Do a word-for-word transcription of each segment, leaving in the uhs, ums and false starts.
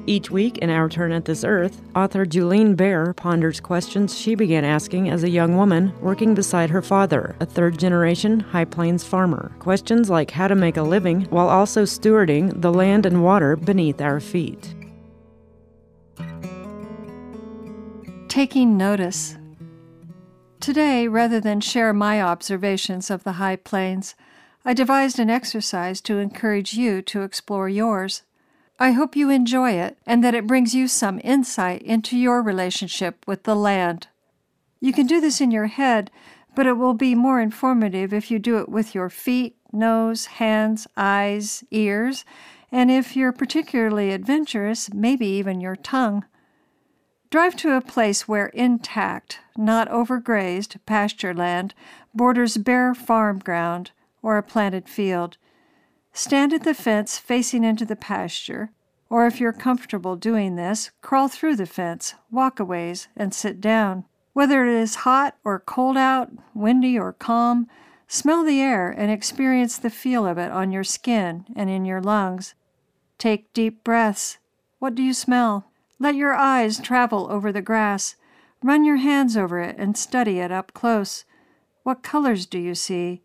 Each week in Our Turn at This Earth, author Julene Baer ponders questions she began asking as a young woman working beside her father, a third-generation High Plains farmer. Questions like how to make a living while also stewarding the land and water beneath our feet. Taking notice. Today, rather than share my observations of the High Plains, I devised an exercise to encourage you to explore yours. I hope you enjoy it and that it brings you some insight into your relationship with the land. You can do this in your head, but it will be more informative if you do it with your feet, nose, hands, eyes, ears, and if you're particularly adventurous, maybe even your tongue. Drive to a place where intact, not overgrazed, pasture land borders bare farm ground or a planted field. Stand at the fence facing into the pasture, or if you're comfortable doing this, crawl through the fence, walk a ways, and sit down. Whether it is hot or cold out, windy or calm, smell the air and experience the feel of it on your skin and in your lungs. Take deep breaths. What do you smell? Let your eyes travel over the grass. Run your hands over it and study it up close. What colors do you see?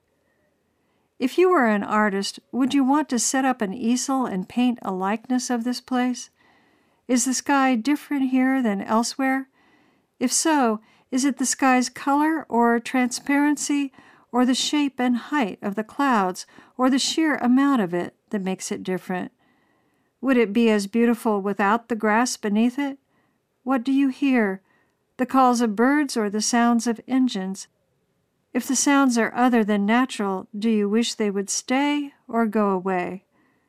If you were an artist, would you want to set up an easel and paint a likeness of this place? Is the sky different here than elsewhere? If so, is it the sky's color or transparency, or the shape and height of the clouds, or the sheer amount of it that makes it different? Would it be as beautiful without the grass beneath it? What do you hear? The calls of birds or the sounds of engines? If the sounds are other than natural, do you wish they would stay or go away?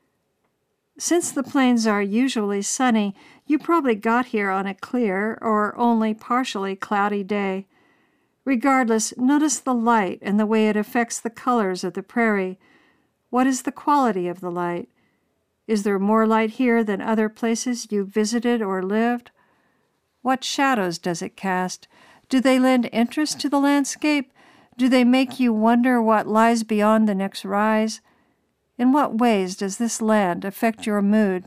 Since the plains are usually sunny, you probably got here on a clear or only partially cloudy day. Regardless, notice the light and the way it affects the colors of the prairie. What is the quality of the light? Is there more light here than other places you visited or lived? What shadows does it cast? Do they lend interest to the landscape? Do they make you wonder what lies beyond the next rise? In what ways does this land affect your mood?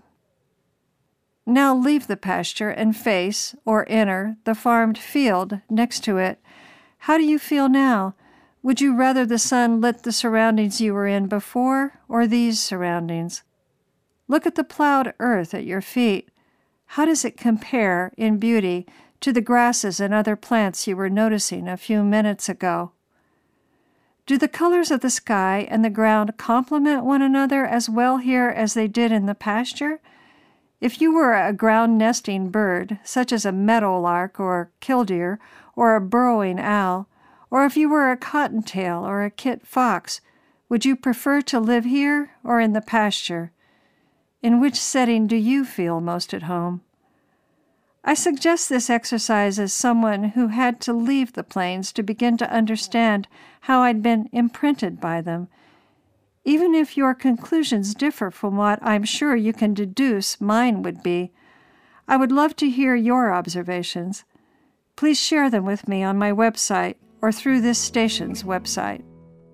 Now leave the pasture and face, or enter, the farmed field next to it. How do you feel now? Would you rather the sun lit the surroundings you were in before, or these surroundings? Look at the plowed earth at your feet. How does it compare, in beauty, to the grasses and other plants you were noticing a few minutes ago? Do the colors of the sky and the ground complement one another as well here as they did in the pasture? If you were a ground-nesting bird, such as a meadowlark or killdeer or a burrowing owl, or if you were a cottontail or a kit fox, would you prefer to live here or in the pasture? In which setting do you feel most at home? I suggest this exercise as someone who had to leave the plains to begin to understand how I'd been imprinted by them. Even if your conclusions differ from what I'm sure you can deduce mine would be, I would love to hear your observations. Please share them with me on my website or through this station's website.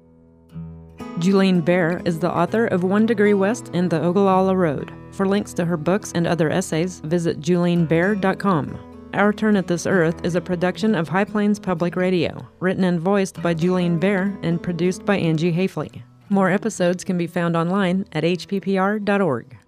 Julene Baer is the author of One Degree West and the Ogallala Road. For links to her books and other essays, visit julene baer dot com. Our Turn at This Earth is a production of High Plains Public Radio, written and voiced by Julene Baer and produced by Angie Hafley. More episodes can be found online at h p p r dot org.